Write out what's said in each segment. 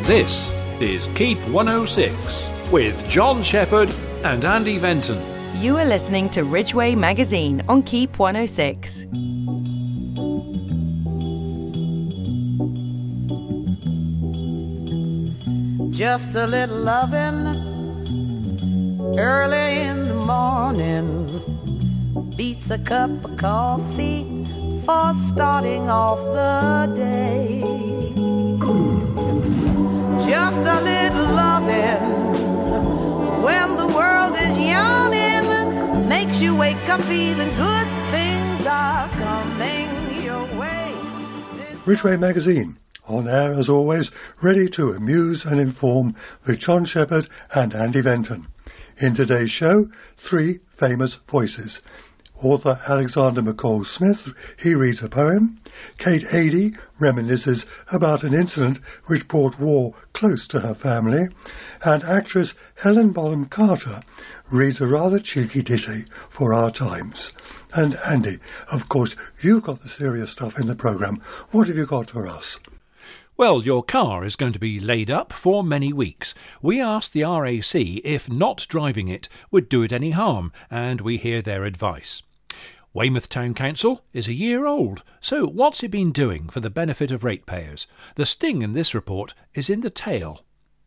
This is Keep 106 with John Shepherd and Andy Venton. You are listening to Ridgeway Magazine on Keep 106. Just a little loving early in the morning beats a cup of coffee for starting off the day. Just a little loving when the world is yawning makes you wake up feeling good. Things are coming your way. Ridgeway Magazine, on air as always, ready to amuse and inform with John Shepherd and Andy Venton. In today's show, 3 famous voices. Author Alexander McCall Smith, he reads a poem. Kate Adie reminisces about an incident which brought war close to her family. And actress Helen Bonham Carter reads a rather cheeky ditty for our times. And Andy, of course, you've got the serious stuff in the programme. What have you got for us? Well, your car is going to be laid up for many weeks. We asked the RAC if not driving it would do it any harm, and we hear their advice. Weymouth Town Council is a year old, so what's it been doing for the benefit of ratepayers? The sting in this report is in the tail.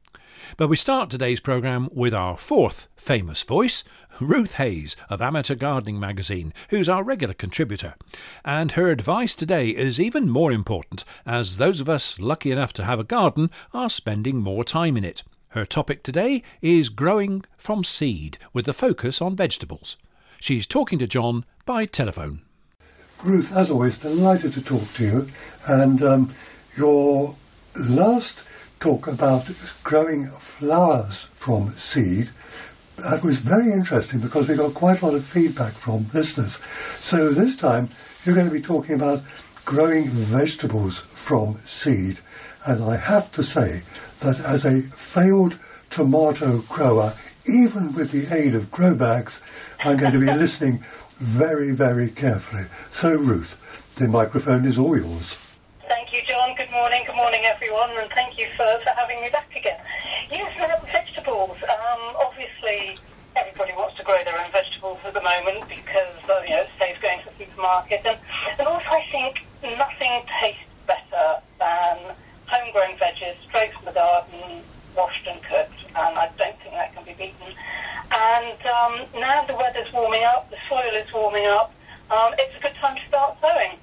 But we start today's programme with our 4th famous voice, Ruth Hayes of Amateur Gardening Magazine, who's our regular contributor. And her advice today is even more important, as those of us lucky enough to have a garden are spending more time in it. Her topic today is growing from seed, with the focus on vegetables. She's talking to John by telephone. Ruth, as always, delighted to talk to you. And your last talk about growing flowers from seed, that was very interesting because we got quite a lot of feedback from listeners. So this time you're going to be talking about growing vegetables from seed. And I have to say that as a failed tomato grower, even with the aid of grow bags, I'm going to be listening very, very carefully. So Ruth, the microphone is all yours. Thank you, John. Good morning, everyone, and thank you for having me back again. Yes, vegetables. Obviously, everybody wants to grow their own vegetables at the moment because it saves going to the supermarket, and also I think nothing tastes better than homegrown veggies straight from the garden, washed and cooked, and I don't think that can be beaten. And now the weather's warming up, the soil is warming up. It's a good time to start sowing.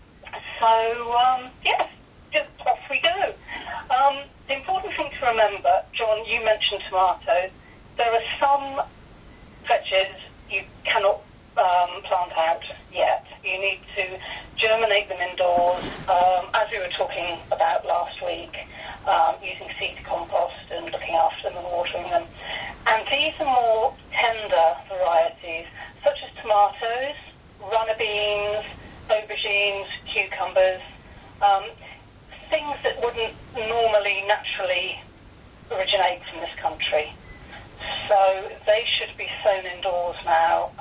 So yes, just off we go. The important thing to remember, John, you mentioned tomatoes. There are some veggies you cannot plant out yet. You need to germinate them indoors, as we were talking about last week, using seed compost and looking after them and watering them. And these are more tender varieties, such as tomatoes, runner beans, aubergines, cucumbers, things that wouldn't normally naturally originate from this country. So they should be sown indoors now.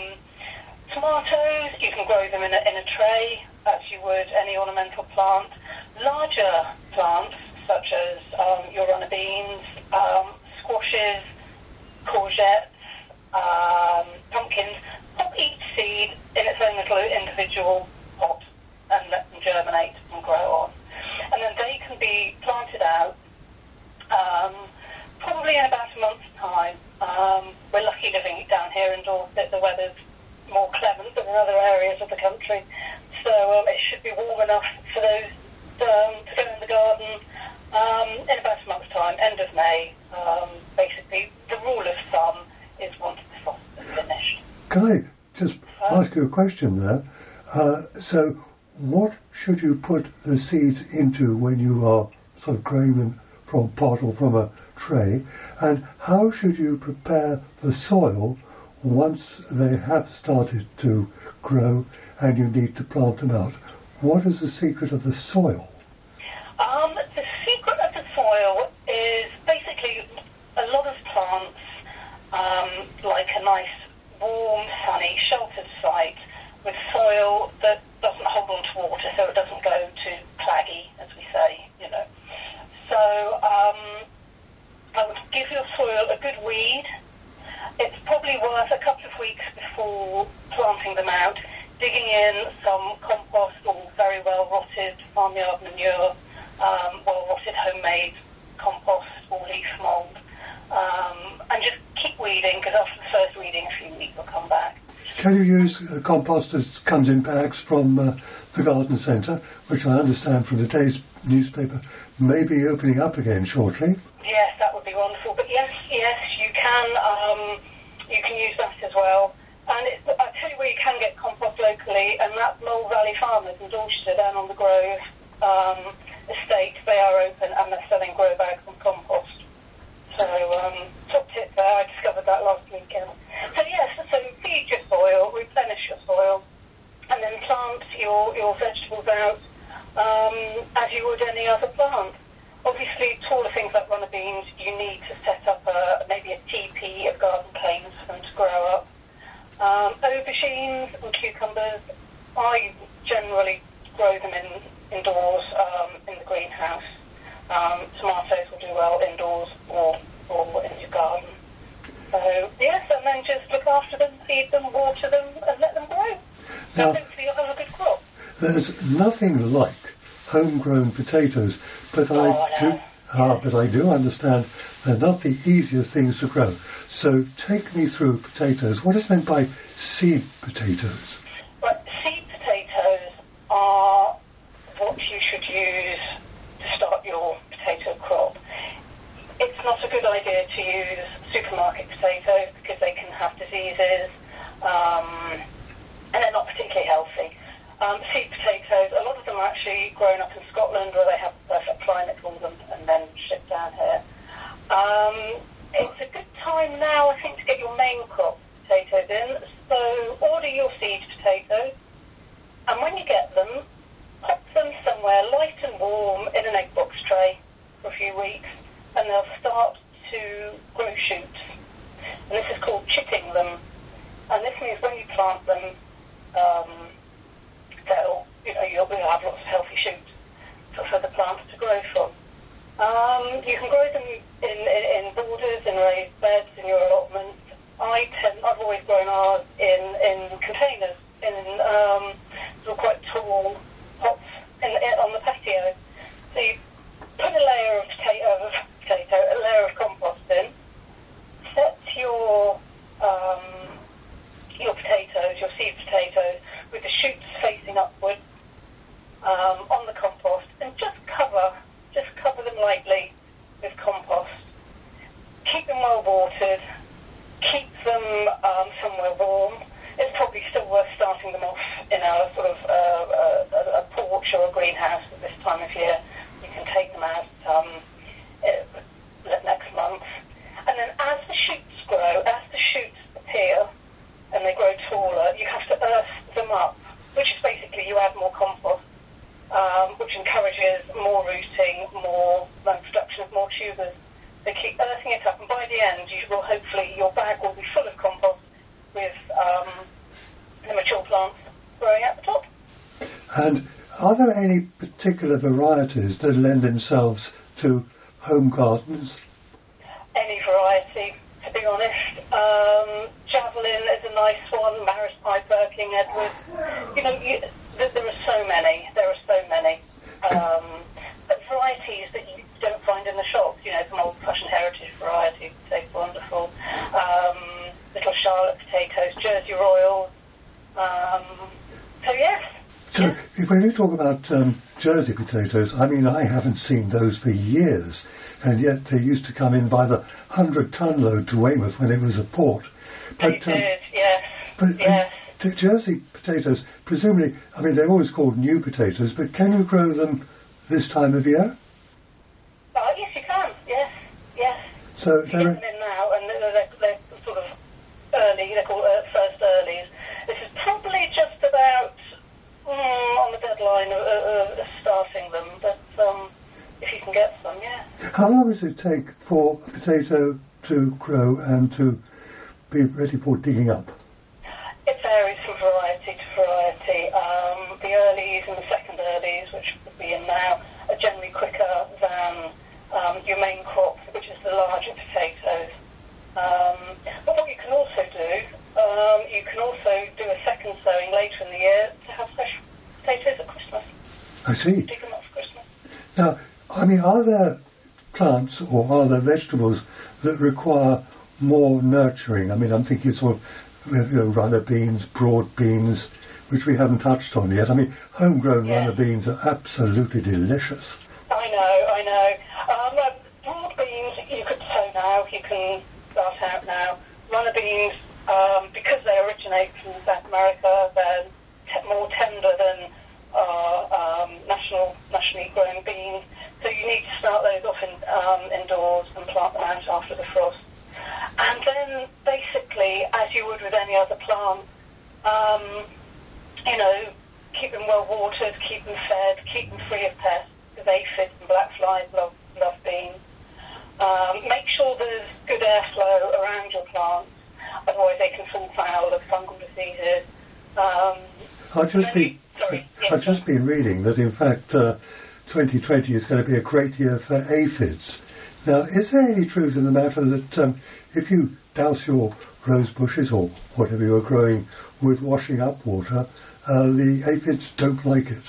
Tomatoes, you can grow them in a tray, as you would any ornamental plant. Larger plants, such as your runner beans, squashes, courgettes, pumpkins, pop each seed in its own little individual pot and let them germinate and grow on. And then they can be planted out probably in about a month's time. We're lucky living down here in Dorset. The weather's more clement than in other areas of the country. So it should be warm enough for those to go in the garden in about a month's time, end of May. Basically, the rule of thumb is once the frost is finished. Can I just ask you a question there? So what should you put the seeds into when you are sort of growing them from a pot or from a tray? And how should you prepare the soil once they have started to grow and you need to plant them out? What is the secret of the soil? The secret of the soil is basically a lot of plants like a nice, warm, sunny, sheltered site with soil that doesn't hold on to water, so it doesn't go too claggy, as we say, So I would give your soil a good weed. It's probably worth a couple of weeks before planting them out, digging in some compost or very well-rotted farmyard manure, well-rotted homemade compost or leaf mould, and just keep weeding, because after the first weeding, a few weeks will come back. Can you use compost that comes in bags from the garden centre, which I understand from today's newspaper may be opening up again shortly? Yes, that would be wonderful. But yes, you can. You can use that as well. And I'll tell you where you can get compost locally, and that's Mole Valley Farmers in Dorchester, down on the Grove estate. They are open and they're selling grow bags and compost. So, top tip there. I discovered that last weekend. So yes, so feed your soil, replenish your soil, and then plant your vegetables out as you would any other plant. Obviously, taller things like runner beans, you need to set up maybe a teepee of garden canes for them to grow up. Aubergines and cucumbers, I generally grow them indoors in the greenhouse. Tomatoes will do well indoors or in your garden. So, yes, and then just look after them, feed them, water them, and let them grow. Now, and hopefully you'll have a good crop. there's nothing like homegrown potatoes, but I do understand they're not the easiest things to grow. So take me through potatoes. What is meant by seed potatoes? Right, seed potatoes are what you should use to start your potato crop. It's not a good idea to use supermarket potatoes because they can have diseases and they're not particularly healthy. Seed potatoes, a lot of them are actually grown up in Scotland where they have the perfect climate for them and then shipped down here. It's a good time now, I think, to get your main crop potatoes in. So order your seed potatoes, and when you get them, pop them somewhere light and warm in an egg box tray for a few weeks, and they'll start to grow shoots. And this is called chipping them. And this means when you plant them, you'll have lots of healthy shoots for the plants to grow from. You can grow them in borders, in raised beds, in your allotments. I've always grown ours in containers, in sort of quite tall pots on the patio. So you put a layer of potato, a layer of compost in, set your potatoes, your seed potatoes, with the shoots facing upwards on the compost, and just cover them lightly with compost. Keep them well watered. Keep them somewhere warm. It's probably still worth starting them off in a sort of a porch or a greenhouse at this time of year. You can take them out next month. And then as the shoots grow, as the shoots appear and they grow taller, you have to earth them up, which is basically you add more compost, which encourages more rooting, more production of more tubers. So keep earthing it up, and by the end, your bag will be full of compost with the mature plants growing at the top. And are there any particular varieties that lend themselves to home gardens? Any variety, to be honest. Javelin is a nice one, Maris Piper, King Edward. There are so many. But varieties that you don't find in the shops, some old-fashioned heritage varieties, they're wonderful. Little Charlotte potatoes, Jersey Royals. So yes. So when you talk about Jersey potatoes, I mean, I haven't seen those for years, and yet they used to come in by the 100-ton load to Weymouth when it was a port. But, they did, yes. But yes. The Jersey potatoes, presumably, I mean, they're always called new potatoes, but can you grow them this time of year? Yes, you can. Yes. So you get them in now, and they're sort of early. They're called first earlies. This is probably just about on the deadline of starting them, but if you can get them, yeah. How long does it take for a potato to grow and to be ready for digging up? It varies from variety to variety. The earlies and the second earlies, which would be in now, are generally quicker than your main crop, which is the larger potatoes. But what you can also do, you can also do a second sowing later in the year to have fresh potatoes at Christmas. I see. Dig them up for Christmas. Now, I mean, are there plants or are there vegetables that require more nurturing? I mean, I'm thinking sort of runner beans, broad beans, which we haven't touched on yet. I mean, homegrown runner beans are absolutely delicious. I know. Broad beans you could sow now, you can start out now. Runner beans, because they originate from South America, they're more tender than nationally grown beans. So you need to start those off indoors and plant them out after the frost. And then basically, as you would with any other plant, keep them well watered, keep them fed, keep them free of pests, because aphids and black flies love beans. Make sure there's good airflow around your plants, otherwise they can fall foul of fungal diseases. I've just been reading that in fact 2020 is going to be a great year for aphids. Now, is there any truth in the matter that if you douse your rose bushes or whatever you're growing with washing up water, the aphids don't like it?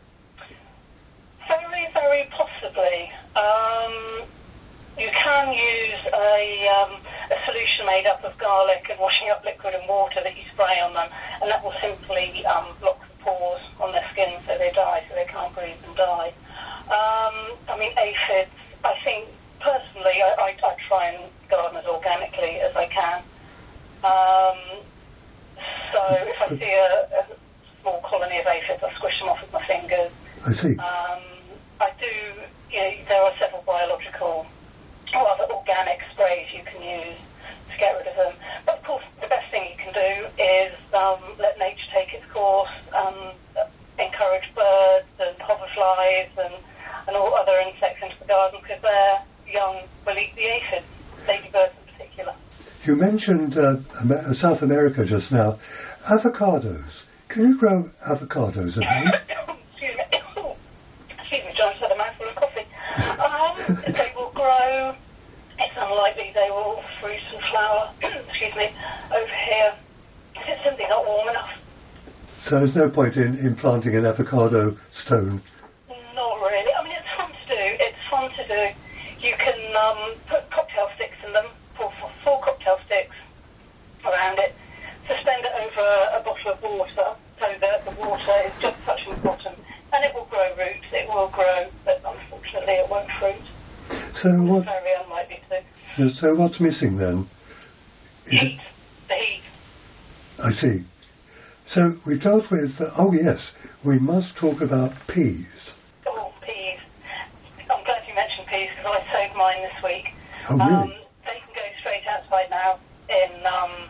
Very, very possibly. You can use a solution made up of garlic and washing up liquid and water that you spray on them, and that will simply block the pores on their skin so they die, so they can't breathe and die. Aphids, I think, personally, I try and garden as organically as I can. So if I see a small colony of aphids, I squish them off with my fingers. I see. I do, there are several biological or other organic sprays you can use to get rid of them. But of course, the best thing you can do is let nature take its course, encourage birds and hoverflies and all other insects into the garden, because their young will eat the aphids, ladybirds in particular. You mentioned South America just now. Avocados. Can you grow avocados at home? Excuse me, John, just had a mouthful of coffee. They will grow. It's unlikely they will fruit and flower, excuse me, over here. It's simply not warm enough. So there's no point in planting an avocado stone? Not really. I mean, it's fun to do. You can put cocktail sticks in them, four cocktail sticks around it, suspend it over a bottle of water so that the water is just touching the bottom, and it will grow roots, it will grow, but unfortunately it won't fruit. So it's very unlikely to. So what's missing then? The heat. I see. So we dealt with, we must talk about peas. Oh, peas. I'm glad you mentioned peas because I sowed mine this week. Oh, really? They can go straight outside now in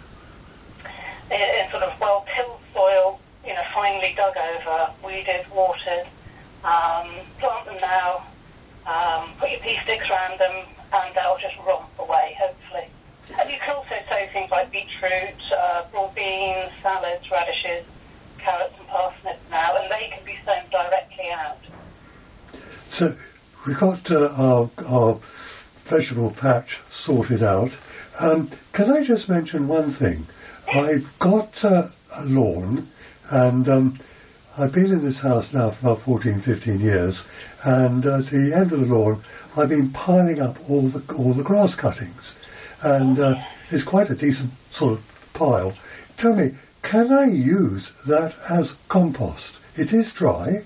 sort of well-tilled soil, finely dug over, weeded, watered. Plant them now, put your pea sticks around them, and they'll just romp away, hopefully. And you can also sow things like beetroot, broad beans, salads, radishes, carrots and parsnips now, and they can be sown directly out. So we've got our vegetable patch sorted out. Can I just mention one thing? I've got a lawn, and I've been in this house now for about 14, 15 years, and at the end of the lawn, I've been piling up all the grass cuttings, and it's quite a decent sort of pile. Tell me, can I use that as compost? It is dry.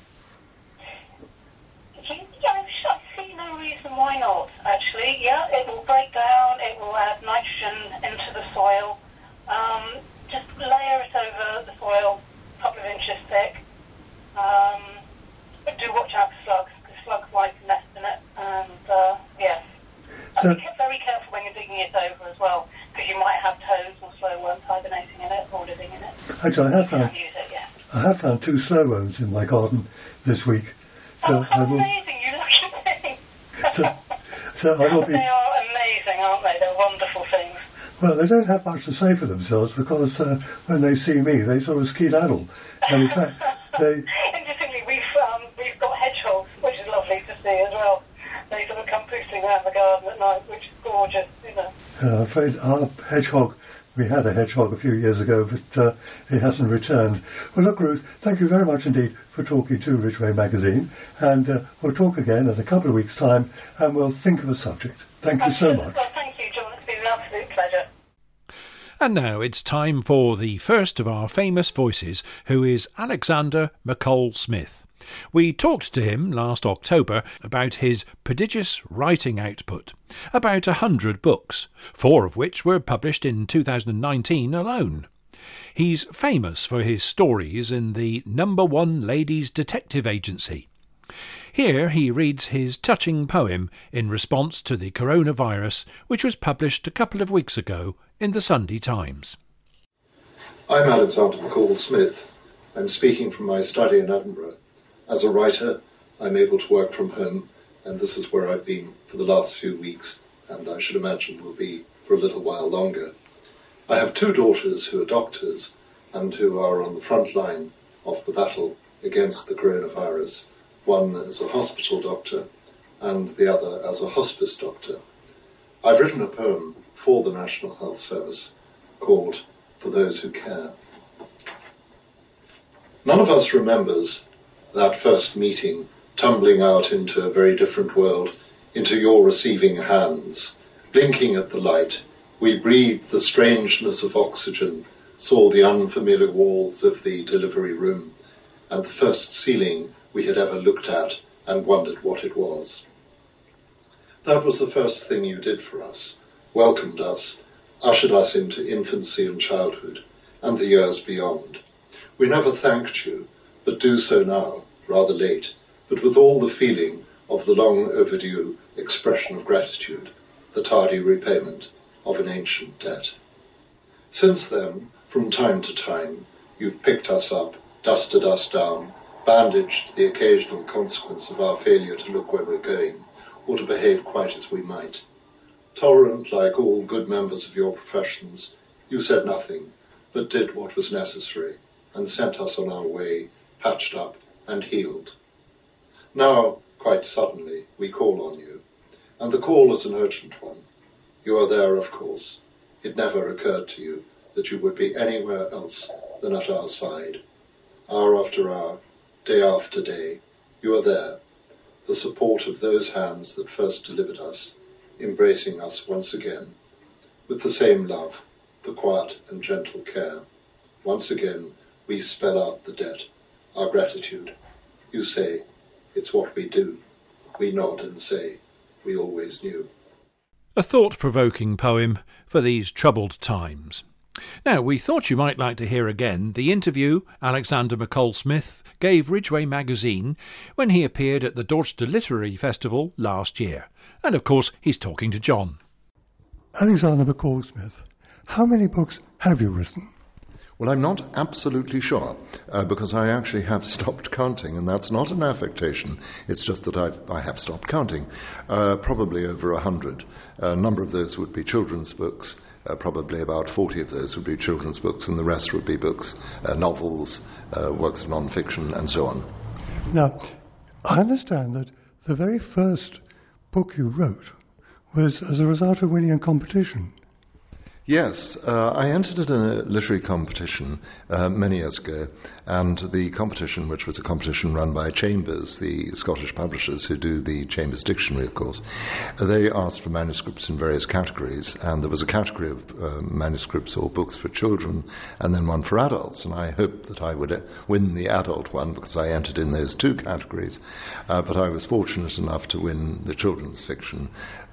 I see no reason why not, actually. Yeah, it will break down, it will add nitrogen into the soil. Just layer it over the soil, a couple of inches thick. But do watch out for slugs, because slugs like to nest in it, and yes. So, be very careful when you're digging it over as well, because you might have toads or slow worms hibernating in it or living in it. Actually, I have found 2 slow worms in my garden this week. So how amazing, you lucky thing. So I will be... They are amazing, aren't they? They're wonderful things. Well, they don't have much to say for themselves, because when they see me, they sort of skedaddle. And in fact, they... Interestingly, we've got hedgehogs, which is lovely to see as well. They sort of come pootling around the garden at night, which is gorgeous, you know. I'm afraid our hedgehog, we had a hedgehog a few years ago, but it hasn't returned. Well, look, Ruth, thank you very much indeed for talking to Ridgeway Magazine, and we'll talk again in a couple of weeks' time, and we'll think of a subject. Thank you so much. Well, thank you, John. It's been an absolute pleasure. And now it's time for the first of our famous voices, who is Alexander McCall Smith. We talked to him last October about his prodigious writing output, about 100 books, 4 of which were published in 2019 alone. He's famous for his stories in the #1 Ladies Detective Agency. Here he reads his touching poem in response to the coronavirus, which was published a couple of weeks ago in the Sunday Times. I'm Alexander McCall Smith. I'm speaking from my study in Edinburgh. As a writer, I'm able to work from home, and this is where I've been for the last few weeks, and I should imagine will be for a little while longer. I have 2 daughters who are doctors and who are on the front line of the battle against the coronavirus, one as a hospital doctor and the other as a hospice doctor. I've written a poem for the National Health Service called For Those Who Care. None of us remembers that first meeting, tumbling out into a very different world, into your receiving hands. Blinking at the light, we breathed the strangeness of oxygen, saw the unfamiliar walls of the delivery room, and the first ceiling we had ever looked at and wondered what it was. That was the first thing you did for us, welcomed us, ushered us into infancy and childhood, and the years beyond. We never thanked you, but do so now, rather late, but with all the feeling of the long overdue expression of gratitude, the tardy repayment of an ancient debt. Since then, from time to time, you've picked us up, dusted us down, bandaged the occasional consequence of our failure to look where we're going, or to behave quite as we might. Tolerant like all good members of your professions, you said nothing, but did what was necessary, and sent us on our way, patched up and healed. Now, quite suddenly, we call on you, and the call is an urgent one. You are there, of course. It never occurred to you that you would be anywhere else than at our side. Hour after hour, day after day, you are there, the support of those hands that first delivered us, embracing us once again, with the same love, the quiet and gentle care. Once again, we spell out the debt, our gratitude. You say, it's what we do. We nod and say, we always knew. A thought-provoking poem for these troubled times. Now, we thought you might like to hear again the interview Alexander McCall Smith gave Ridgeway Magazine when he appeared at the Dorchester Literary Festival last year. And of course, he's talking to John. Alexander McCall Smith, how many books have you written? Well, I'm not absolutely sure, because I actually have stopped counting, and that's not an affectation. It's just that I have stopped counting. Probably over 100. A number of those would be children's books. Probably about 40 of those would be children's books, and the rest would be books, novels, works of non-fiction, and so on. Now, I understand that the very first book you wrote was as a result of winning a competition. Yes, I entered in a literary competition many years ago, and the competition, which was a competition run by Chambers, the Scottish publishers who do the Chambers Dictionary, of course, they asked for manuscripts in various categories, and there was a category of manuscripts or books for children, and then one for adults, and I hoped that I would win the adult one because I entered in those 2 categories, but I was fortunate enough to win the children's fiction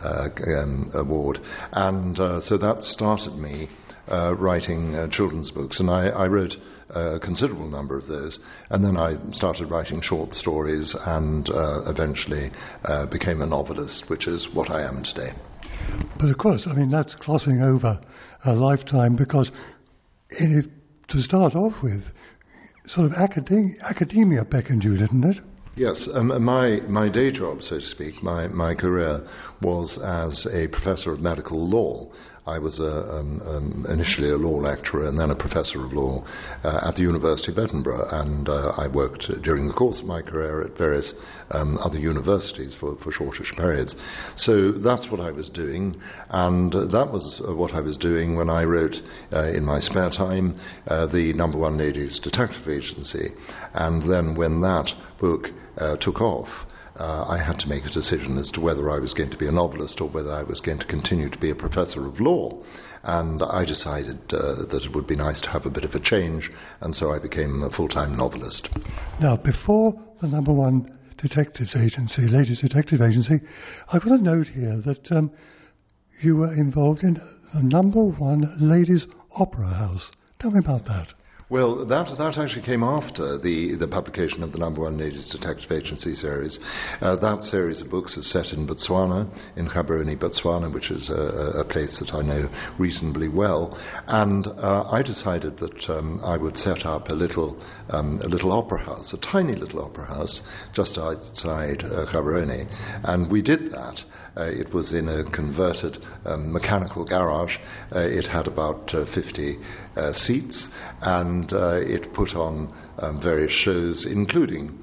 award, and so that started me writing children's books, and I wrote a considerable number of those, and then I started writing short stories and eventually became a novelist, which is what I am today. But of course, I mean, that's crossing over a lifetime, because to start off with, sort of academia beckoned you, didn't it? Yes, my day job, so to speak, my career was as a professor of medical law. I was initially a law lecturer and then a professor of law at the University of Edinburgh, and I worked during the course of my career at various other universities for shortish periods. So that's what I was doing, and that was what I was doing when I wrote in my spare time the No. 1 Ladies Detective Agency. And then when that book took off, I had to make a decision as to whether I was going to be a novelist or whether I was going to continue to be a professor of law. And I decided that it would be nice to have a bit of a change, and so I became a full-time novelist. Now, before the No. 1 Detectives Agency, Ladies Detective Agency, I've got a note here that you were involved in the No. 1 Ladies Opera House. Tell me about that. Well, that actually came after the publication of the No. 1 Ladies Detective Agency series. That series of books is set in Botswana, in Gaborone, Botswana, which is a place that I know reasonably well. And I decided that I would set up a little opera house, a tiny little opera house, just outside Gaborone. And we did that. It was in a converted mechanical garage. It had about 50 seats, and it put on various shows, including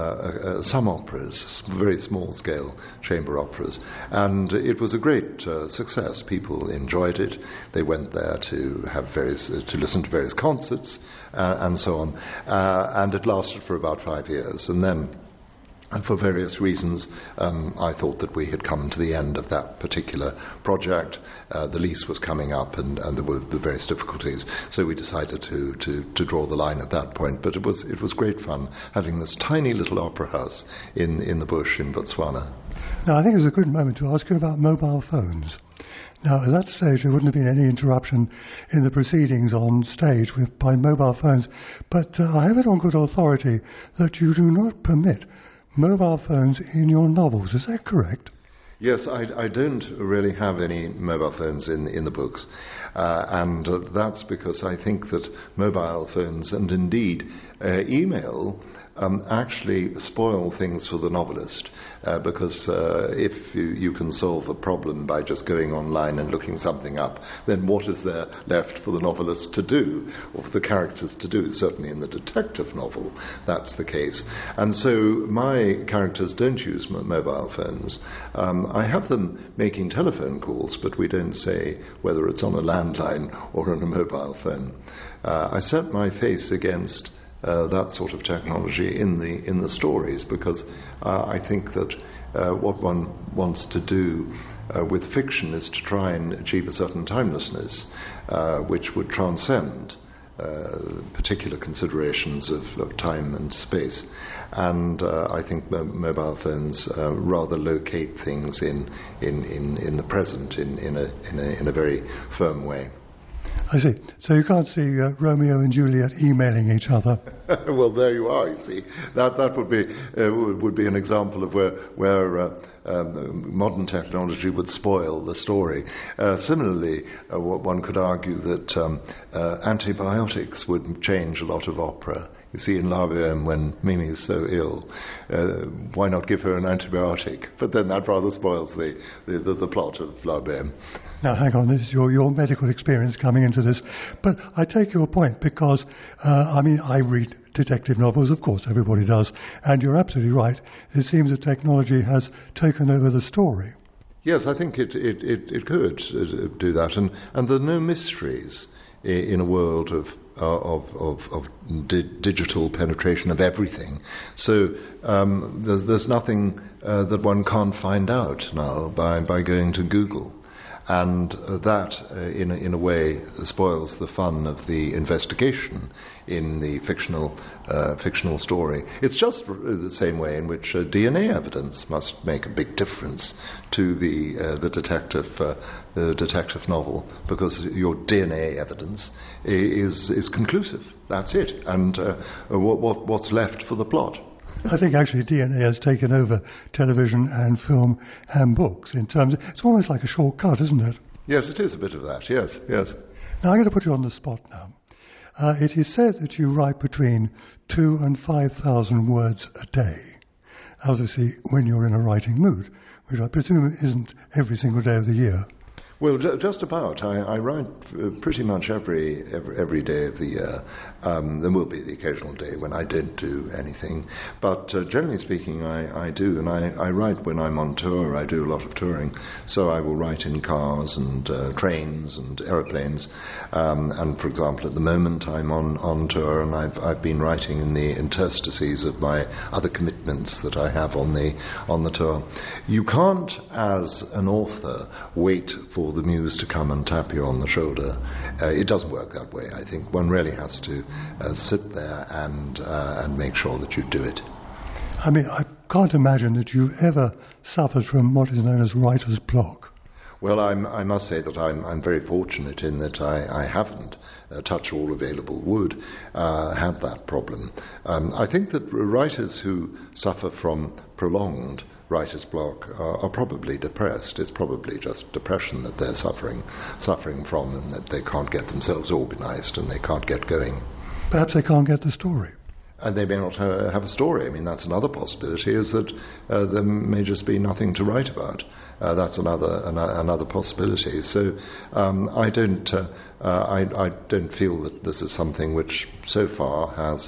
some operas, very small-scale chamber operas. And it was a great success. People enjoyed it. They went there to have to listen to various concerts and so on. And it lasted for about 5 years. And then, and for various reasons, I thought that we had come to the end of that particular project. The lease was coming up, and there were various difficulties. So we decided to draw the line at that point. But it was great fun having this tiny little opera house in the bush in Botswana. Now, I think it's a good moment to ask you about mobile phones. Now, at that stage, there wouldn't have been any interruption in the proceedings on stage by mobile phones. But I have it on good authority that you do not permit mobile phones in your novels. Is that correct? Yes, I don't really have any mobile phones in the books. And that's because I think that mobile phones and indeed email actually spoil things for the novelist, because if you can solve a problem by just going online and looking something up, then what is there left for the novelist to do, or for the characters to do? Certainly in the detective novel, that's the case. And so my characters don't use mobile phones. I have them making telephone calls, but we don't say whether it's on a landline or on a mobile phone. I set my face against that sort of technology in the stories, because I think that what one wants to do with fiction is to try and achieve a certain timelessness which would transcend particular considerations of time and space. And I think mobile phones rather locate things in the present in a very firm way. I see. So you can't see Romeo and Juliet emailing each other. Well, there you are. You see, that would be an example of where modern technology would spoil the story. Similarly, one could argue that antibiotics would change a lot of opera. You see, in La Boheme, when Mimi is so ill, why not give her an antibiotic? But then that rather spoils the plot of La Boheme. Now, hang on, this is your medical experience coming into this. But I take your point because, I read detective novels, of course, everybody does, and you're absolutely right. It seems that technology has taken over the story. Yes, I think it could do that, and there are no mysteries in a world of digital penetration of everything. So there's nothing that one can't find out now by going to Google. And that, in a way, spoils the fun of the investigation in the fictional story. It's just the same way in which DNA evidence must make a big difference to the detective novel, because your DNA evidence is conclusive. That's it. And what's left for the plot? I think actually DNA has taken over television and film and books in terms of, it's almost like a shortcut, isn't it? Yes, it is a bit of that, yes. Now I'm going to put you on the spot now. It is said that you write between 2,000 and 5,000 words a day. obviously, when you're in a writing mood, which I presume isn't every single day of the year. Well, just about. I write pretty much every day of the year. There will be the occasional day when I don't do anything, but generally speaking, I do. And I write when I'm on tour. I do a lot of touring, so I will write in cars and trains and aeroplanes. And for example, at the moment, I'm on tour, and I've been writing in the interstices of my other commitments that I have on the tour. You can't, as an author, wait for the muse to come and tap you on the shoulder. It doesn't work that way. I think one really has to sit there and make sure that you do it. I mean, I can't imagine that you've ever suffered from what is known as writer's block. Well, I must say that I'm very fortunate in that I haven't, touch all available wood, had that problem. I think that writers who suffer from prolonged writer's block are probably depressed. It's probably just depression that they're suffering from, and that they can't get themselves organised and they can't get going. Perhaps they can't get the story. And they may not have a story. I mean, that's another possibility, is that there may just be nothing to write about. That's another possibility. So I don't feel that this is something which so far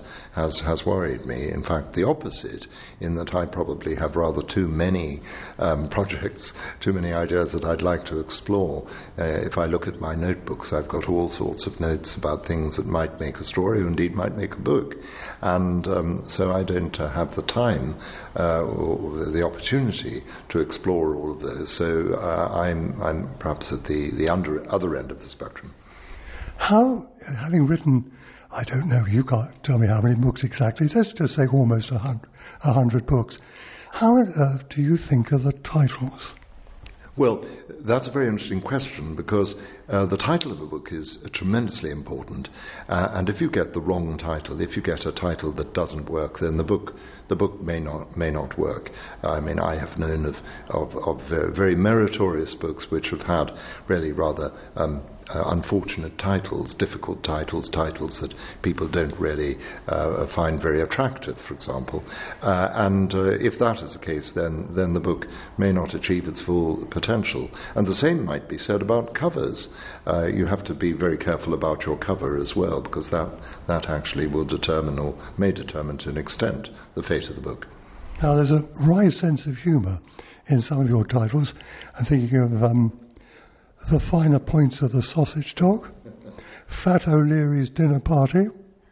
has worried me. In fact, the opposite, in that I probably have rather too many projects, too many ideas that I'd like to explore. If I look at my notebooks, I've got all sorts of notes about things that might make a story, or indeed might make a book. And so I don't have the time or the opportunity to explore all of those. So I'm perhaps at the other end of the spectrum. How, having written, I don't know, you can't tell me how many books exactly, let's just say almost 100 books, how on earth do you think of the titles? Well, that's a very interesting question, because the title of a book is tremendously important, and if you get the wrong title, if you get a title that doesn't work, then the book may not work. I mean, I have known of very meritorious books which have had really rather unfortunate titles, difficult titles that people don't really find very attractive, for example. And if that is the case, then the book may not achieve its full potential. And the same might be said about covers. You have to be very careful about your cover as well, because that actually will determine, or may determine to an extent, the fate of the book. Now, there's a wry sense of humour in some of your titles. I'm thinking of The Finer Points of the Sausage Dog, Fat O'Leary's Dinner Party.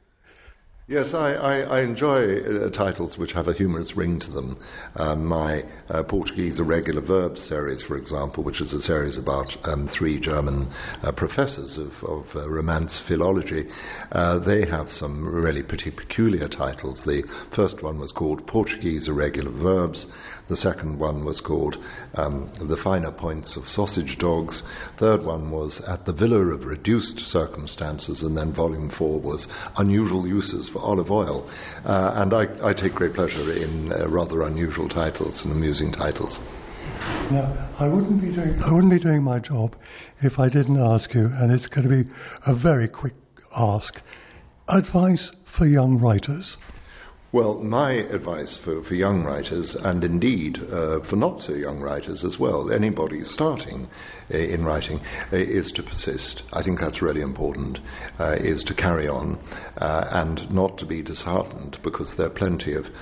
Yes, I enjoy titles which have a humorous ring to them. My Portuguese Irregular Verbs series, for example, which is a series about three German professors of Romance philology, they have some really pretty peculiar titles. The first one was called Portuguese Irregular Verbs. The second one was called The Finer Points of Sausage Dogs. Third one was At the Villa of Reduced Circumstances, and then Volume 4 was Unusual Uses for Olive Oil. And I take great pleasure in rather unusual titles and amusing titles. Now, I wouldn't be doing my job if I didn't ask you, and it's going to be a very quick ask. Advice for young writers? Well, my advice for young writers, and indeed for not so young writers as well, anybody starting in writing, is to persist. I think that's really important, is to carry on and not to be disheartened, because there are plenty of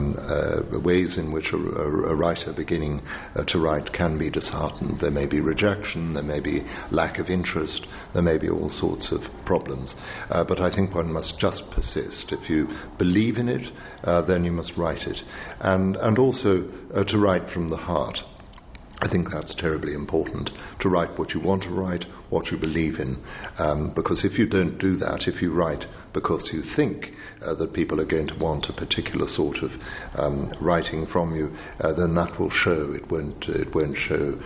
ways in which a writer beginning to write can be disheartened. There may be rejection, there may be lack of interest, there may be all sorts of problems. But I think one must just persist. If you believe in it, then you must write it. And also to write from the heart. I think that's terribly important, to write what you want to write, what you believe in. Because if you don't do that, if you write because you think that people are going to want a particular sort of writing from you, then that will show. It won't show.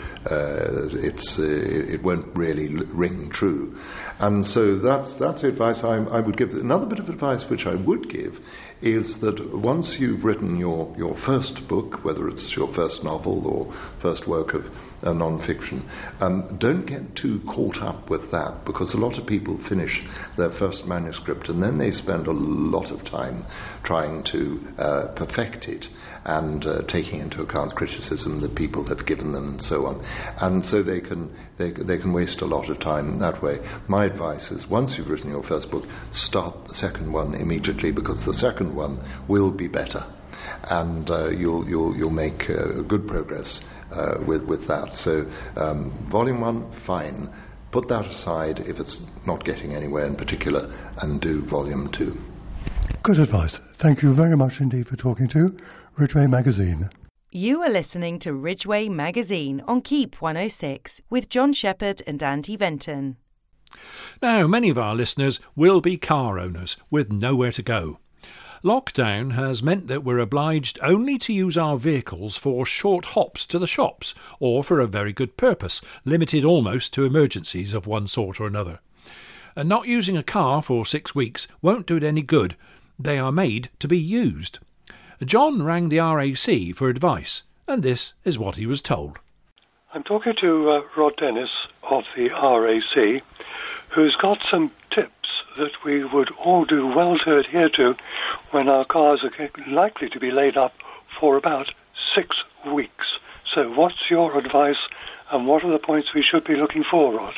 It won't really ring true. And so that's the advice I would give. Another bit of advice which I would give is that once you've written your first book, whether it's your first novel or first work work of non-fiction. Don't get too caught up with that, because a lot of people finish their first manuscript and then they spend a lot of time trying to perfect it and taking into account criticism that people have given them and so on. And so they can waste a lot of time that way. My advice is, once you've written your first book, start the second one immediately, because the second one will be better, and you'll make good progress with that. So volume 1, fine. Put that aside if it's not getting anywhere in particular, and do volume 2. Good advice. Thank you very much indeed for talking to Ridgeway Magazine. You are listening to Ridgeway Magazine on Keep 106 with John Shepherd and Andy Venton. Now, many of our listeners will be car owners with nowhere to go. Lockdown has meant that we're obliged only to use our vehicles for short hops to the shops, or for a very good purpose, limited almost to emergencies of one sort or another. And not using a car for 6 weeks won't do it any good. They are made to be used. John rang the RAC for advice, and this is what he was told. I'm talking to Rod Dennis of the RAC, who's got some tips that we would all do well to adhere to when our cars are likely to be laid up for about 6 weeks. So what's your advice, and what are the points we should be looking for, Rod?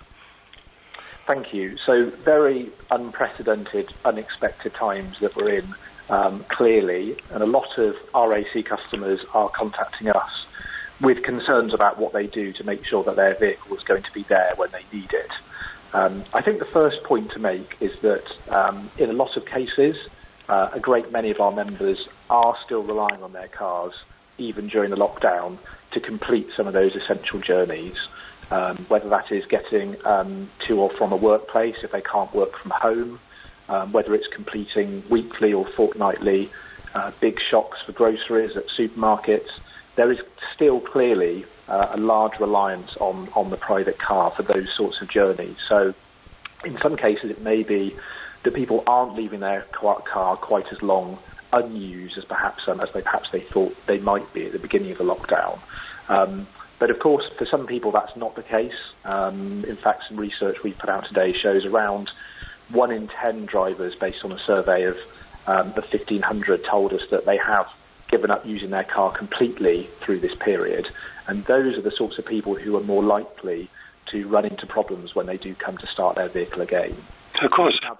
Thank you. So very unprecedented, unexpected times that we're in, clearly, and a lot of RAC customers are contacting us with concerns about what they do to make sure that their vehicle is going to be there when they need it. I think the first point to make is that in a lot of cases, a great many of our members are still relying on their cars, even during the lockdown, to complete some of those essential journeys, whether that is getting to or from a workplace if they can't work from home, whether it's completing weekly or fortnightly big shops for groceries at supermarkets. There is still clearly a large reliance on the private car for those sorts of journeys. So in some cases it may be that people aren't leaving their car quite as long unused as perhaps they thought they might be at the beginning of the lockdown. But of course, for some people that's not the case. In fact, some research we put out today shows around 1 in 10 drivers, based on a survey of the 1,500, told us that they have given up using their car completely through this period. And those are the sorts of people who are more likely to run into problems when they do come to start their vehicle again. Of course, now,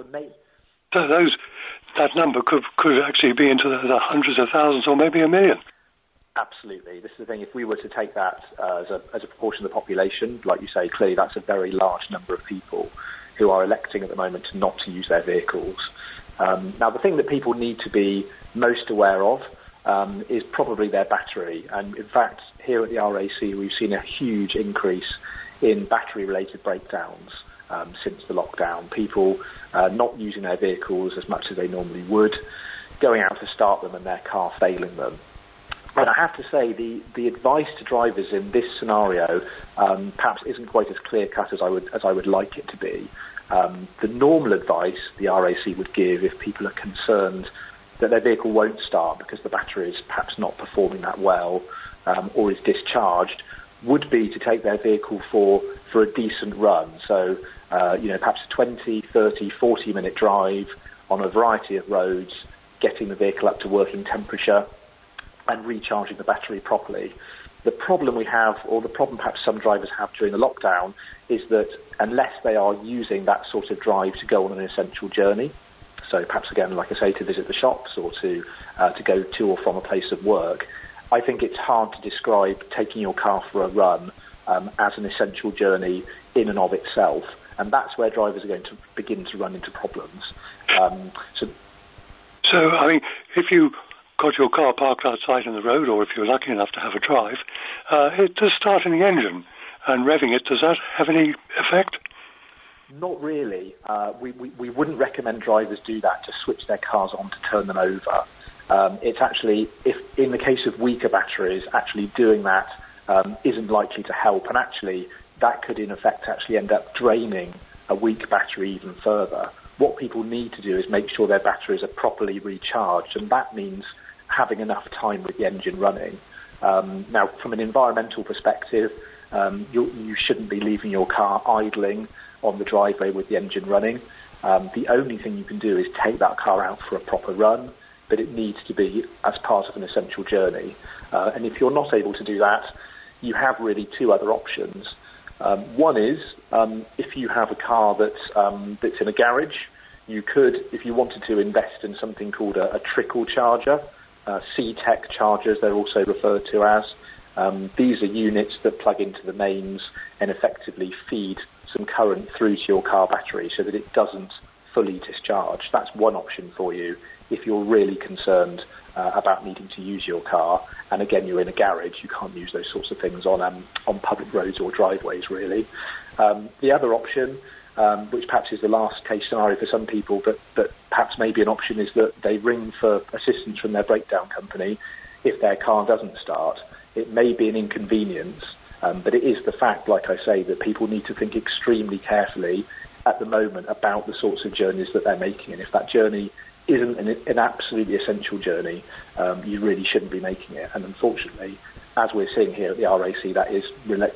that number could actually be into the hundreds of thousands or maybe a million. Absolutely. This is the thing. If we were to take that as a proportion of the population, like you say, clearly that's a very large number of people who are electing at the moment not to use their vehicles. Now, the thing that people need to be most aware of is probably their battery. And in fact, here at the RAC, we've seen a huge increase in battery-related breakdowns since the lockdown. People not using their vehicles as much as they normally would, going out to start them and their car failing them. And I have to say, the advice to drivers in this scenario perhaps isn't quite as clear-cut as I would like it to be. The normal advice the RAC would give if people are concerned that their vehicle won't start because the battery is perhaps not performing that well or is discharged would be to take their vehicle for a decent run. So, perhaps a 20, 30, 40-minute drive on a variety of roads, getting the vehicle up to working temperature and recharging the battery properly. The problem we have, or the problem perhaps some drivers have during the lockdown, is that unless they are using that sort of drive to go on an essential journey, so perhaps again, like I say, to visit the shops or to go to or from a place of work, I think it's hard to describe taking your car for a run as an essential journey in and of itself. And that's where drivers are going to begin to run into problems. So, I mean, if you got your car parked outside on the road, or if you're lucky enough to have a drive, it does start in the engine and revving it. Does that have any effect? Not really. We wouldn't recommend drivers do that, to switch their cars on to turn them over. It's actually, if in the case of weaker batteries, actually doing that isn't likely to help, and actually that could in effect actually end up draining a weak battery even further. What people need to do is make sure their batteries are properly recharged, and that means having enough time with the engine running. Now, from an environmental perspective, you shouldn't be leaving your car idling on the driveway with the engine running. The only thing you can do is take that car out for a proper run, but it needs to be as part of an essential journey. And if you're not able to do that, you have really two other options. One is, if you have a car that's in a garage, you could, if you wanted to, invest in something called a trickle charger, C-Tech chargers, they're also referred to as. These are units that plug into the mains and effectively feed some current through to your car battery so that it doesn't fully discharge. That's one option for you if you're really concerned about needing to use your car. And again, you're in a garage, you can't use those sorts of things on public roads or driveways, really. The other option, which perhaps is the last case scenario for some people, but perhaps maybe an option, is that they ring for assistance from their breakdown company if their car doesn't start. It may be an inconvenience, but it is the fact, like I say, that people need to think extremely carefully at the moment about the sorts of journeys that they're making. And if that journey isn't an absolutely essential journey, you really shouldn't be making it. And unfortunately, as we're seeing here at the RAC, that is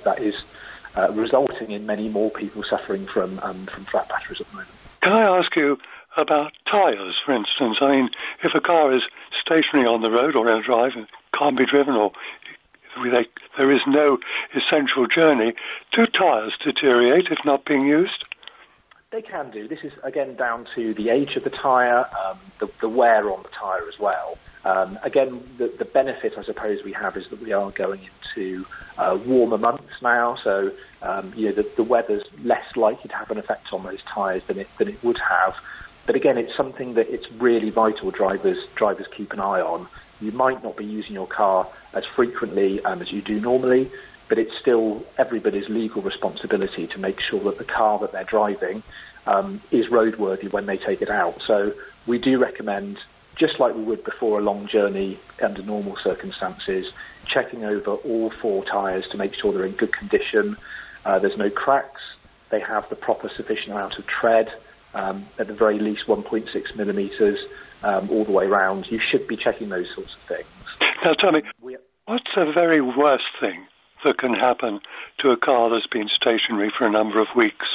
resulting in many more people suffering from flat batteries at the moment. Can I ask you about tyres, for instance? I mean, if a car is stationary on the road or in a drive and can't be driven, or there is no essential journey, do tyres deteriorate if not being used? They can do. This is, again, down to the age of the tyre, the wear on the tyre as well. Again, the benefit, I suppose, we have is that we are going into warmer months now, so the weather's less likely to have an effect on those tyres than it would have. But again, it's something that it's really vital drivers keep an eye on. You might not be using your car as frequently as you do normally, but it's still everybody's legal responsibility to make sure that the car that they're driving is roadworthy when they take it out. So we do recommend, just like we would before a long journey under normal circumstances, checking over all four tyres to make sure they're in good condition. There's no cracks. They have the proper sufficient amount of tread, at the very least 1.6 millimetres all the way around. You should be checking those sorts of things. Now tell me, what's the very worst thing that can happen to a car that's been stationary for a number of weeks?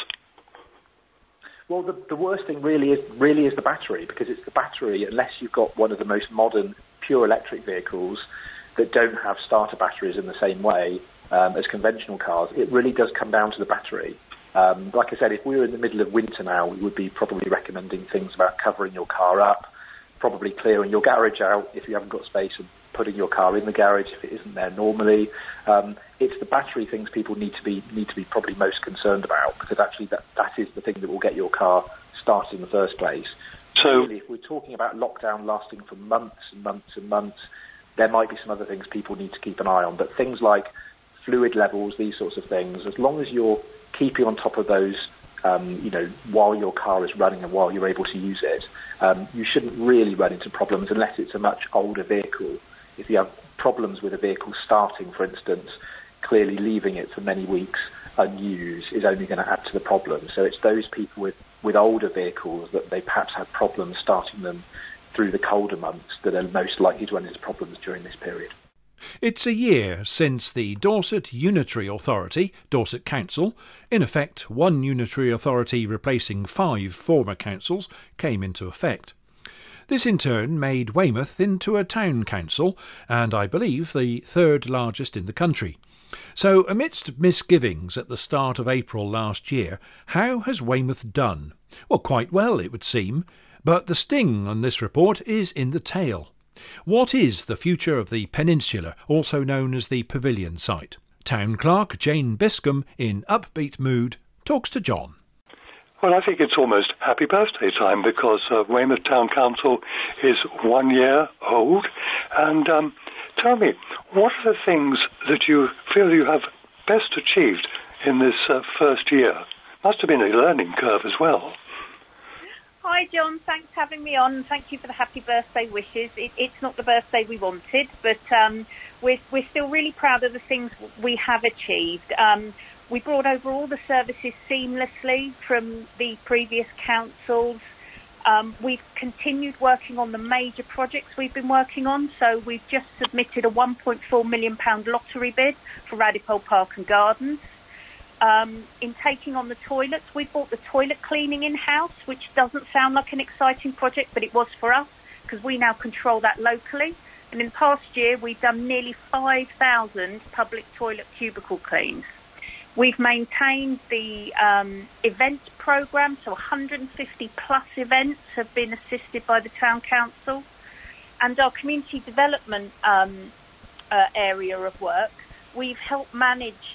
Well, the worst thing really is the battery, because it's the battery, unless you've got one of the most modern pure electric vehicles that don't have starter batteries in the same way as conventional cars, it really does come down to the battery. Like I said, if we were in the middle of winter now, we would be probably recommending things about covering your car up, probably clearing your garage out if you haven't got space, and putting your car in the garage if it isn't there normally. It's the battery things people need to be probably most concerned about, because actually that is the thing that will get your car started in the first place. So really, if we're talking about lockdown lasting for months and months and months, there might be some other things people need to keep an eye on. But things like fluid levels, these sorts of things, as long as you're keeping on top of those, while your car is running and while you're able to use it, you shouldn't really run into problems unless it's a much older vehicle. If you have problems with a vehicle starting, for instance, clearly leaving it for many weeks unused is only going to add to the problem. So it's those people with older vehicles that they perhaps have problems starting them through the colder months that are most likely to run into problems during this period. It's a year since the Dorset Unitary Authority, Dorset Council, in effect one unitary authority replacing 5 former councils, came into effect. This in turn made Weymouth into a town council, and I believe the 3rd largest in the country. So amidst misgivings at the start of April last year, how has Weymouth done? Well, quite well, it would seem, but the sting on this report is in the tail. What is the future of the peninsula, also known as the Pavilion site? Town Clerk Jane Biscombe, in upbeat mood, talks to John. Well, I think it's almost happy birthday time, because Weymouth Town Council is 1 year old. And tell me, what are the things that you feel you have best achieved in this first year? Must have been a learning curve as well. Hi, John. Thanks for having me on. Thank you for the happy birthday wishes. It's not the birthday we wanted, but we're still really proud of the things we have achieved. We brought over all the services seamlessly from the previous councils. We've continued working on the major projects we've been working on. So we've just submitted a £1.4 million lottery bid for Radipole Park and Gardens. In taking on the toilets, we bought the toilet cleaning in-house, which doesn't sound like an exciting project, but it was for us because we now control that locally. And in the past year, we've done nearly 5,000 public toilet cubicle cleans. We've maintained the event programme, so 150 plus events have been assisted by the Town Council. And our community development area of work, we've helped manage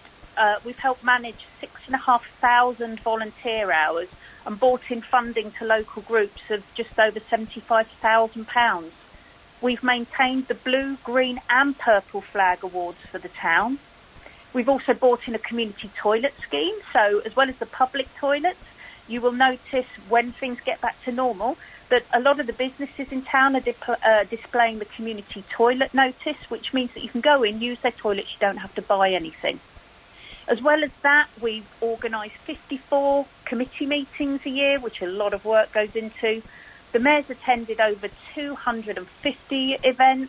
6,500 volunteer hours and brought in funding to local groups of just over £75,000. We've maintained the blue, green and purple flag awards for the town. We've also brought in a community toilet scheme, so as well as the public toilets, you will notice when things get back to normal that a lot of the businesses in town are displaying the community toilet notice, which means that you can go in, use their toilets, you don't have to buy anything. As well as that, we've organised 54 committee meetings a year, which a lot of work goes into. The Mayor's attended over 250 events.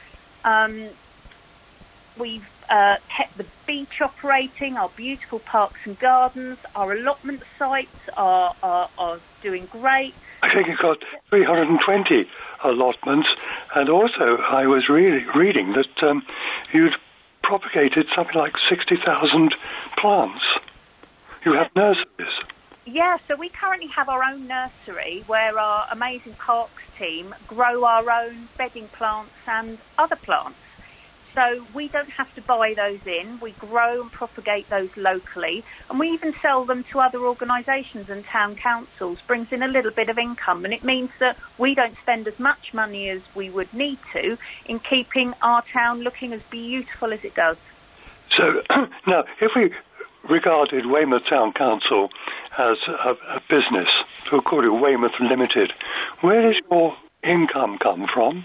We've kept the beach operating, our beautiful parks and gardens, our allotment sites are doing great. I think you've got 320 allotments, and also I was reading that you'd propagated something like 60,000 plants. You have nurseries. Yeah, so we currently have our own nursery where our amazing parks team grow our own bedding plants and other plants. So we don't have to buy those in. We grow and propagate those locally. And we even sell them to other organisations and town councils, brings in a little bit of income. And it means that we don't spend as much money as we would need to in keeping our town looking as beautiful as it does. So now, if we regarded Weymouth Town Council as a business, so called it Weymouth Limited, where does your income come from?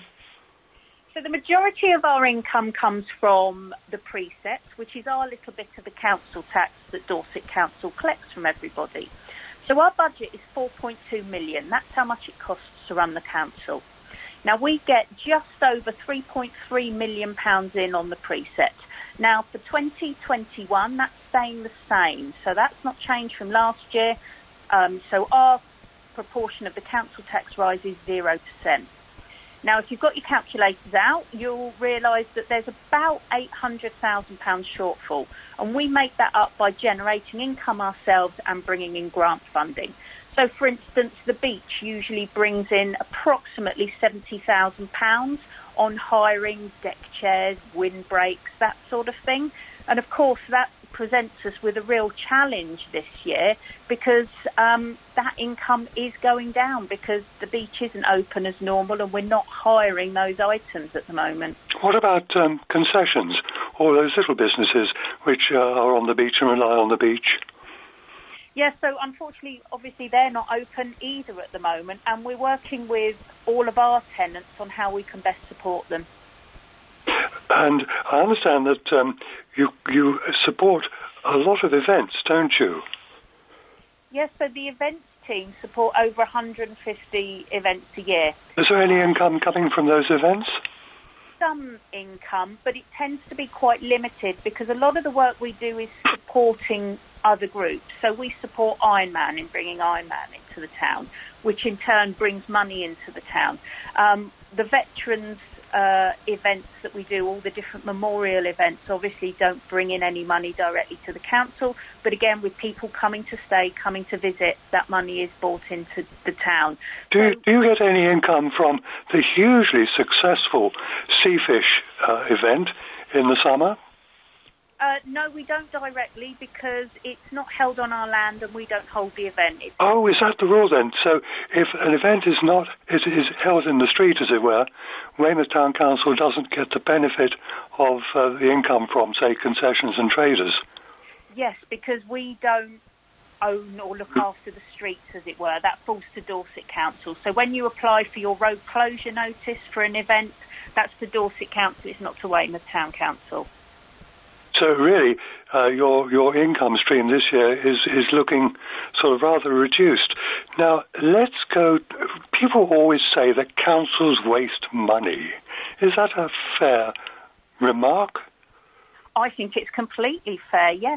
So the majority of our income comes from the presets, which is our little bit of the council tax that Dorset Council collects from everybody. So our budget is 4.2 million. That's how much it costs to run the council. Now we get just over 3.3 million pounds in on the preset. Now for 2021, that's staying the same. So that's not changed from last year. So our proportion of the council tax rise is 0%. Now, if you've got your calculators out, you'll realise that there's about £800,000 shortfall, and we make that up by generating income ourselves and bringing in grant funding. So, for instance, the beach usually brings in approximately £70,000 on hiring deck chairs, windbreaks, that sort of thing. And, of course, that presents us with a real challenge this year because that income is going down because the beach isn't open as normal and we're not hiring those items at the moment. What about concessions, or those little businesses which are on the beach and rely on the beach? Yeah, so unfortunately, obviously, they're not open either at the moment, and we're working with all of our tenants on how we can best support them. And I understand that you support a lot of events, don't you? Yes, so the events team support over 150 events a year. Is there any income coming from those events? Some income, but it tends to be quite limited because a lot of the work we do is supporting other groups. So we support Ironman in bringing Ironman into the town, which in turn brings money into the town. The veterans events that we do, all the different memorial events, obviously don't bring in any money directly to the council, but again, with people coming to stay, coming to visit, that money is brought into the town. Do you get any income from the hugely successful Seafish event in the summer? No, we don't directly because it's not held on our land and we don't hold the event. Oh, is that the rule then? So if an event is held in the street, as it were, Weymouth Town Council doesn't get the benefit of the income from, say, concessions and traders? Yes, because we don't own or look after the streets, as it were. That falls to Dorset Council. So when you apply for your road closure notice for an event, that's to Dorset Council, it's not to Weymouth Town Council. So really, your income stream this year is looking sort of rather reduced. Now, let's go. People always say that councils waste money. Is that a fair remark? I think it's completely fair, yes.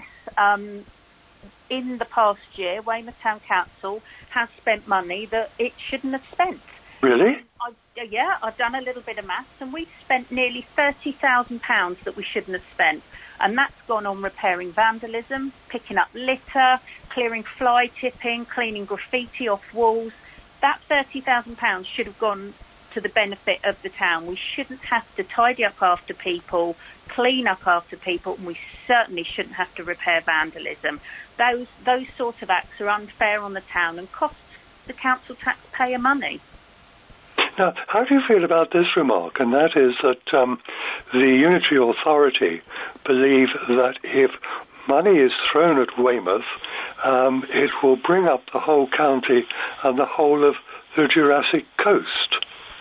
In the past year, Weymouth Town Council has spent money that it shouldn't have spent. Really? I've done a little bit of maths, and we've spent nearly £30,000 that we shouldn't have spent. And that's gone on repairing vandalism, picking up litter, clearing fly tipping, cleaning graffiti off walls. That £30,000 should have gone to the benefit of the town. We shouldn't have to tidy up after people, clean up after people, and we certainly shouldn't have to repair vandalism. Those sorts of acts are unfair on the town and cost the council taxpayer money. Now, how do you feel about this remark? And that is that the Unitary Authority believe that if money is thrown at Weymouth, it will bring up the whole county and the whole of the Jurassic Coast.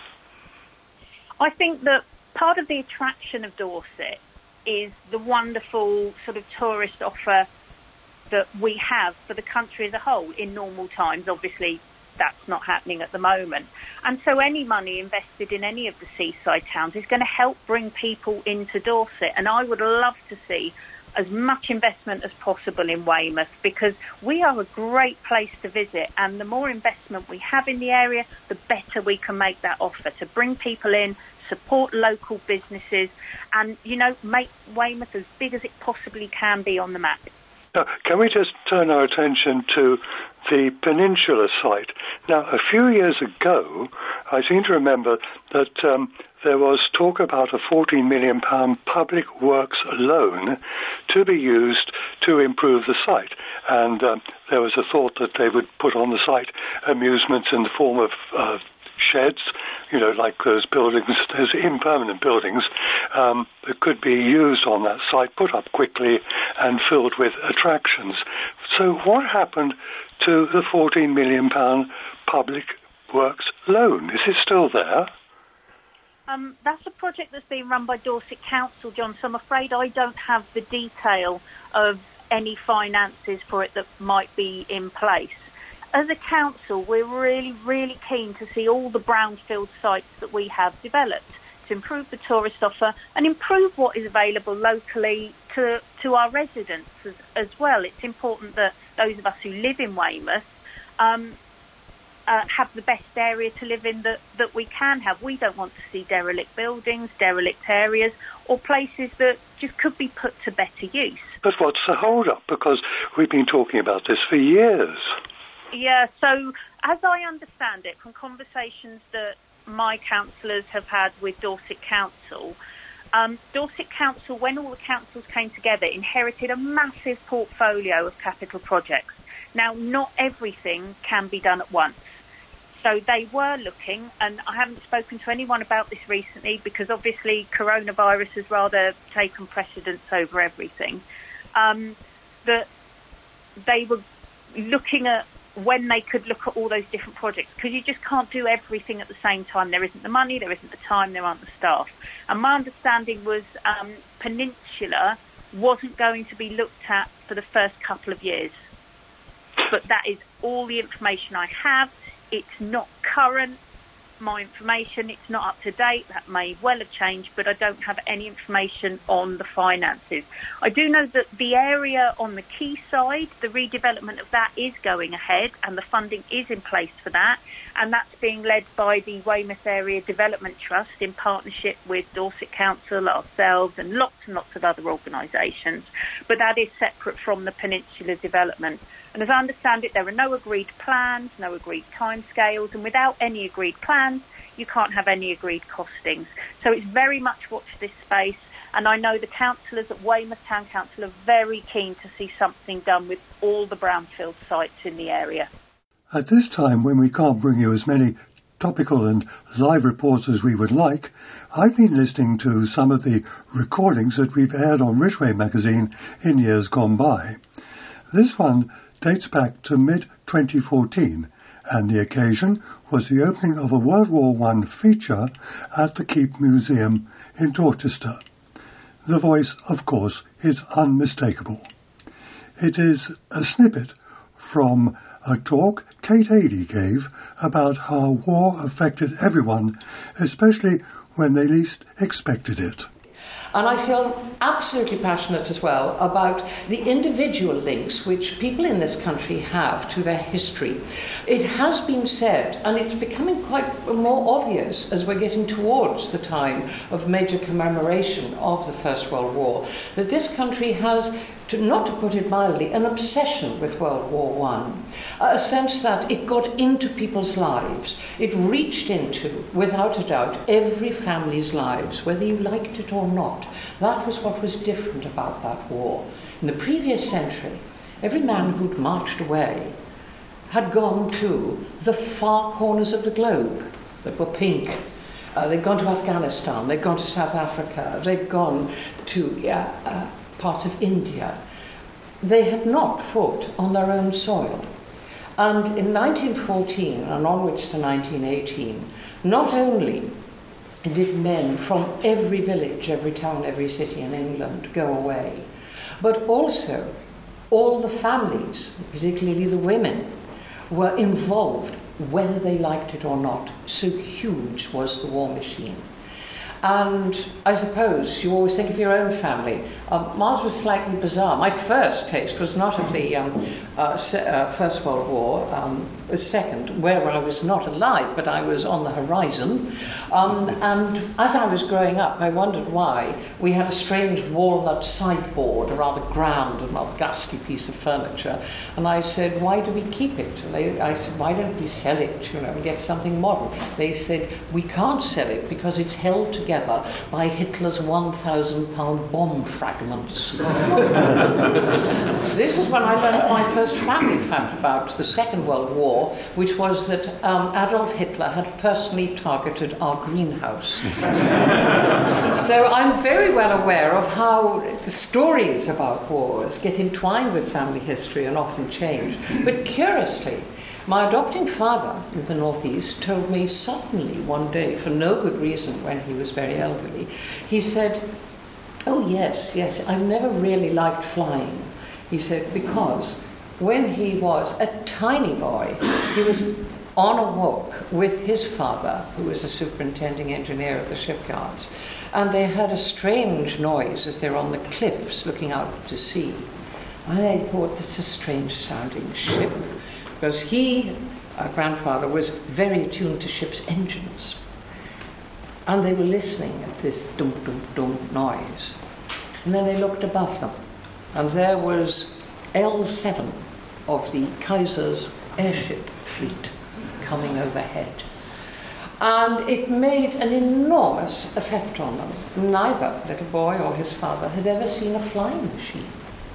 I think that part of the attraction of Dorset is the wonderful sort of tourist offer that we have for the country as a whole in normal times. Obviously, that's not happening at the moment. And so any money invested in any of the seaside towns is going to help bring people into Dorset. And I would love to see as much investment as possible in Weymouth, because we are a great place to visit, and the more investment we have in the area, the better we can make that offer to bring people in, support local businesses, and, make Weymouth as big as it possibly can be on the map. Now, can we just turn our attention to the Peninsula site? Now, a few years ago, I seem to remember that there was talk about a £14 million public works loan to be used to improve the site. And there was a thought that they would put on the site amusements in the form of sheds, like those buildings, those impermanent buildings that could be used on that site, put up quickly and filled with attractions. So what happened to the £14 million public works loan? Is it still there? That's a project that's being run by Dorset Council, John, so I'm afraid I don't have the detail of any finances for it that might be in place. As a council, we're really, really keen to see all the brownfield sites that we have developed to improve the tourist offer and improve what is available locally to our residents as well. It's important that those of us who live in Weymouth have the best area to live in that we can have. We don't want to see derelict buildings, derelict areas, or places that just could be put to better use. But what's the hold-up? Because we've been talking about this for years. Yeah, so as I understand it, from conversations that my councillors have had with Dorset Council, when all the councils came together, inherited a massive portfolio of capital projects. Now, not everything can be done at once. So they were looking, and I haven't spoken to anyone about this recently because obviously coronavirus has rather taken precedence over everything, that they were looking at when they could look at all those different projects, because you just can't do everything at the same time. There isn't the money, there isn't the time, there aren't the staff. And my understanding was Peninsula wasn't going to be looked at for the first couple of years. But that is all the information I have. It's not current, my information. It's not up to date. That may well have changed, but I don't have any information on the finances. I do know that the area on the quayside, the redevelopment of that is going ahead, and the funding is in place for that, and that's being led by the Weymouth Area Development Trust in partnership with Dorset Council, ourselves, and lots of other organisations. But that is separate from the Peninsula development. And as I understand it, there are no agreed plans, no agreed timescales, and without any agreed plans, you can't have any agreed costings. So it's very much watch this space, and I know the councillors at Weymouth Town Council are very keen to see something done with all the brownfield sites in the area. At this time, when we can't bring you as many topical and live reports as we would like, I've been listening to some of the recordings that we've aired on Ridgeway magazine in years gone by. This one dates back to mid-2014, and the occasion was the opening of a World War I feature at the Keep Museum in Dorchester. the voice, of course, is unmistakable. It is a snippet from a talk Kate Adie gave about how war affected everyone, especially when they least expected it. And I feel absolutely passionate as well about the individual links which people in this country have to their history. It has been said, and it's becoming quite more obvious as we're getting towards the time of major commemoration of the First World War, that this country has, not to put it mildly, an obsession with World War I. A sense that it got into people's lives. It reached into, without a doubt, every family's lives, whether you liked it or not. That was what was different about that war. In the previous century, every man who'd marched away had gone to the far corners of the globe that were pink. They'd gone to Afghanistan, they'd gone to South Africa, they'd gone to parts of India. They had not fought on their own soil. And in 1914 and onwards to 1918, not only did men from every village, every town, every city in England go away, but also all the families, particularly the women, were involved, whether they liked it or not. So huge was the war machine. And I suppose you always think of your own family. Mine was slightly bizarre. My first taste was not of the First World War, second, where I was not alive, but I was on the horizon. And as I was growing up, I wondered why we had a strange walnut sideboard, a rather grand and rather ghastly piece of furniture. And I said, why do we keep it? And I said, why don't we sell it, and get something modern? They said, we can't sell it because it's held together by Hitler's 1,000-pound bomb fragments. This is when I learned my first family fact about the Second World War, which was that Adolf Hitler had personally targeted our greenhouse. So I'm very well aware of how the stories about wars get entwined with family history and often change. But curiously, my adopting father in the Northeast told me suddenly one day, for no good reason, when he was very elderly, he said, oh yes, I've never really liked flying. He said, because when he was a tiny boy, he was on a walk with his father, who was the superintending engineer of the shipyards, and they heard a strange noise as they were on the cliffs looking out to sea. And they thought, it's a strange sounding ship, because he, our grandfather, was very attuned to ship's engines. And they were listening at this dum-dum-dum noise. And then they looked above them, and there was L7 of the Kaiser's airship fleet coming overhead. And it made an enormous effect on them. Neither little boy or his father had ever seen a flying machine.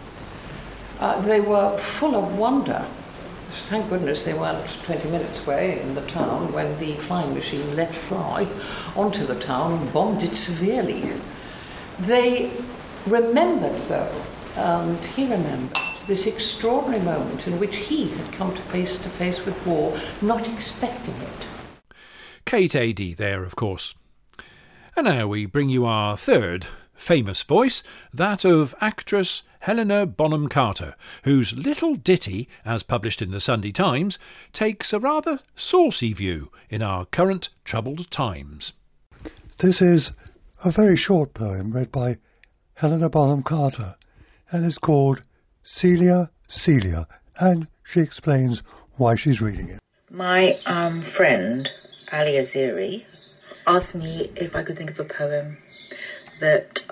They were full of wonder. Thank goodness they weren't 20 minutes away in the town when the flying machine let fly onto the town and bombed it severely. They remembered, though, and he remembered, this extraordinary moment in which he had come to face with war, not expecting it. Kate Adie there, of course. And now we bring you our third famous voice, that of actress Helena Bonham Carter, whose little ditty, as published in the Sunday Times, takes a rather saucy view in our current troubled times. This is a very short poem read by Helena Bonham Carter, and it's called Celia, Celia, and she explains why she's reading it. My friend, Ali Aziri, asked me if I could think of a poem that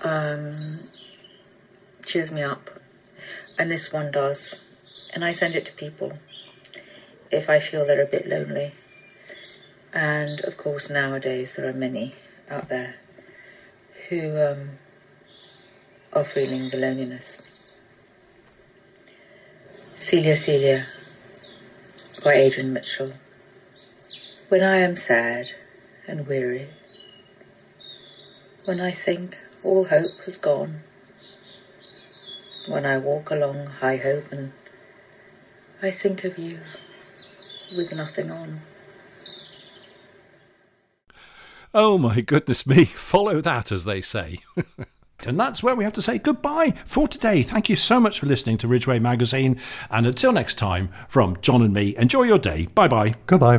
cheers me up, and this one does, and I send it to people if I feel they're a bit lonely. And of course nowadays there are many out there who are feeling the loneliness. Celia, Celia by Adrian Mitchell. When I am sad and weary, when I think all hope has gone, when I walk along high hope and I think of you with nothing on. Oh my goodness me, follow that, as they say. And that's where we have to say goodbye for today. Thank you so much for listening to Ridgeway Magazine. And until next time, from John and me, enjoy your day. Bye-bye. Goodbye.